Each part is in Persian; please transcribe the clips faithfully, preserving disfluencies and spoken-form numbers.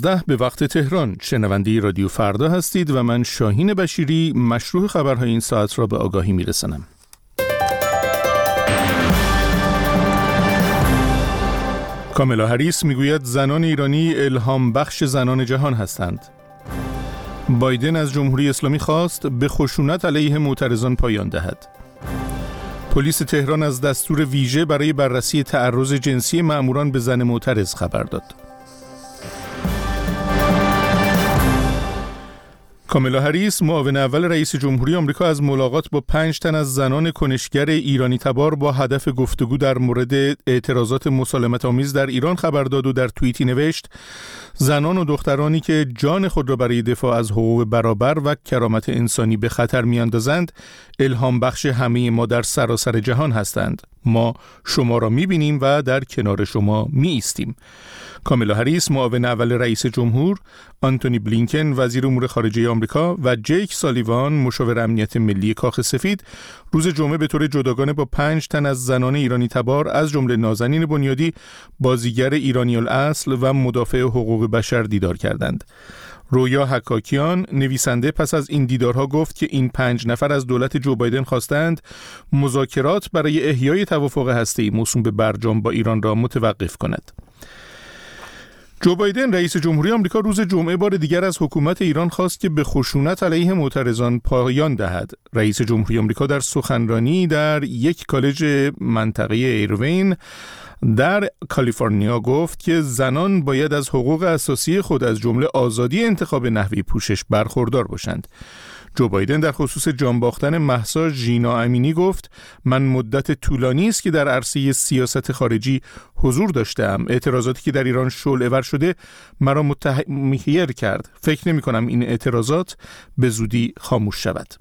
ده به وقت تهران. شنونده رادیو فردا هستید و من شاهین بشیری مشروع خبرهای این ساعت را به آگاهی میرسانم. کاملا هریس میگوید زنان ایرانی الهام بخش زنان جهان هستند. بایدن از جمهوری اسلامی خواست به خشونت علیه معترضان پایان دهد. پلیس تهران از دستور ویژه برای بررسی تعرض جنسی مأموران به زن معترض خبر داد. کاملا هریس معاون اول رئیس جمهوری آمریکا از ملاقات با پنج تن از زنان کنشگر ایرانی تبار با هدف گفتگو در مورد اعتراضات مسالمت آمیز در ایران خبر داد و در توییتی نوشت: زنان و دخترانی که جان خود را برای دفاع از حقوق برابر و کرامت انسانی به خطر میاندازند الهام بخش همه ما در سراسر جهان هستند. ما شما را می‌بینیم و در کنار شما می‌ایستیم. کاملا هریس معاون اول رئیس جمهور، آنتونی بلینکن وزیر امور خارجه آمریکا و جیک سالیوان مشاور امنیت ملی کاخ سفید روز جمعه به طور جداگانه با پنج تن از زنان ایرانی تبار از جمله نازنین بنیادی، بازیگر ایرانی الاصل و مدافع حقوق بشر دیدار کردند. رویا حکاکیان نویسنده پس از این دیدارها گفت که این پنج نفر از دولت جو بایدن خواستند مذاکرات برای احیای توافق هسته‌ای موسوم به برجام با ایران را متوقف کند. جو بایدن رئیس جمهوری آمریکا روز جمعه بار دیگر از حکومت ایران خواست که به خشونت علیه معترضان پایان دهد. رئیس جمهوری آمریکا در سخنرانی در یک کالج منطقه ایروین در کالیفرنیا گفت که زنان باید از حقوق اساسی خود از جمله آزادی انتخاب نحوه پوشش برخوردار باشند. جو بایدن در خصوص جان باختن مهسا ژینا امینی گفت: من مدت طولانی است که در عرصه سیاست خارجی حضور داشتم. اعتراضاتی که در ایران شعله‌ور شده مرا متحیر کرد. فکر نمی کنم این اعتراضات به زودی خاموش شود.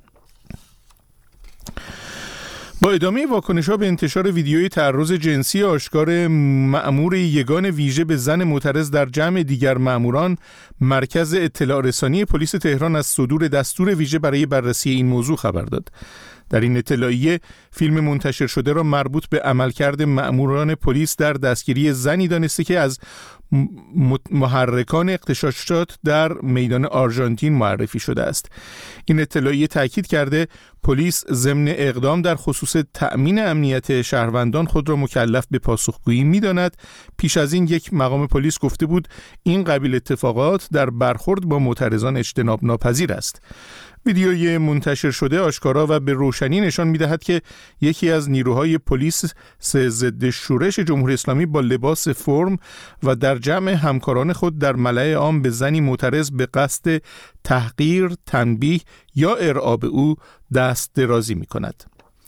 با ادامه واکنش‌ها به انتشار ویدیوی تعرض جنسی آشکار مأمور یگان ویژه به زن معترض در جمع دیگر مأموران، مرکز اطلاع رسانی پلیس تهران از صدور دستور ویژه برای بررسی این موضوع خبر داد. در این اطلاعیه فیلم منتشر شده را مربوط به عملکرد مأموران پلیس در دستگیری زنی دانسته که از محرکان اغتشاشات در میدان آرژانتین معرفی شده است. این اطلاعیه تاکید کرده پلیس ضمن اقدام در خصوص تأمین امنیت شهروندان خود را مکلف به پاسخگویی می‌داند. پیش از این یک مقام پلیس گفته بود این قبیل اتفاقات در برخورد با معترضان اجتناب ناپذیر است. ویدیوی منتشر شده آشکارا و به روشنی نشان می‌دهد که یکی از نیروهای پلیس ضد شورش جمهوری اسلامی با لباس فرم و در جمع همکاران خود در ملأ عام به زنی معترض به قصد تحقیر، تنبیه یا ارعاب او دست درازی می‌کند.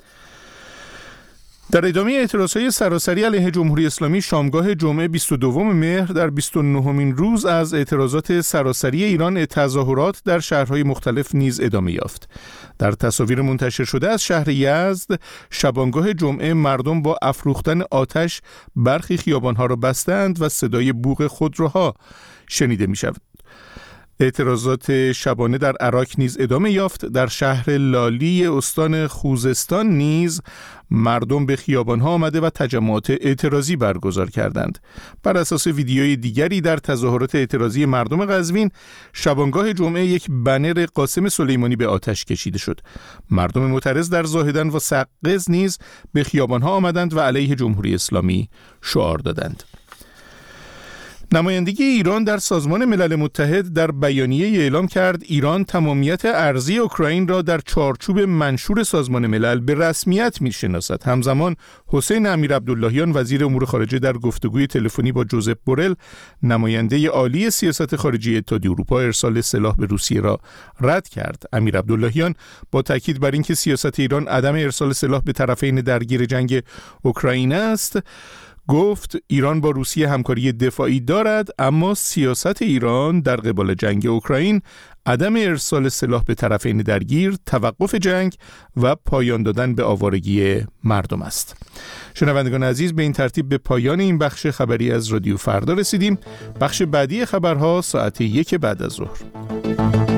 در ادامه اعتراضهای سراسری علیه جمهوری اسلامی، شامگاه جمعه بیست و دوم مهر در بیست و نهمین روز از اعتراضات سراسری ایران، تظاهرات در شهرهای مختلف نیز ادامه یافت. در تصاویر منتشر شده از شهر یزد، شبانگاه جمعه مردم با افروختن آتش برخی خیابانها را بستند و صدای بوق خودروها شنیده می شود. اعتراضات شبانه در عراق نیز ادامه یافت. در شهر لالی استان خوزستان نیز مردم به خیابان‌ها آمده و تجمعات اعتراضی برگزار کردند. بر اساس ویدیوی دیگری در تظاهرات اعتراضی مردم قزوین، شبانگاه جمعه یک بنر قاسم سلیمانی به آتش کشیده شد. مردم معترض در زاهدان و سقز نیز به خیابان‌ها آمدند و علیه جمهوری اسلامی شعار دادند. نمایندگی ایران در سازمان ملل متحد در بیانیه اعلام کرد ایران تمامیت ارضی اوکراین را در چارچوب منشور سازمان ملل به رسمیت می‌شناسد. همزمان حسین امیرعبداللهیان وزیر امور خارجه در گفتگوی تلفنی با جوزپ بورل نماینده عالی سیاست خارجی اتحادیه اروپا ارسال سلاح به روسیه را رد کرد. امیرعبداللهیان با تاکید بر اینکه سیاست ایران عدم ارسال سلاح به طرفین درگیر جنگ اوکراین است، گفت ایران با روسیه همکاری دفاعی دارد، اما سیاست ایران در قبال جنگ اوکراین عدم ارسال سلاح به طرفین درگیر، توقف جنگ و پایان دادن به آوارگی مردم است. شنوندگان عزیز، به این ترتیب به پایان این بخش خبری از رادیو فردا رسیدیم. بخش بعدی خبرها ساعت یک بعد از ظهر.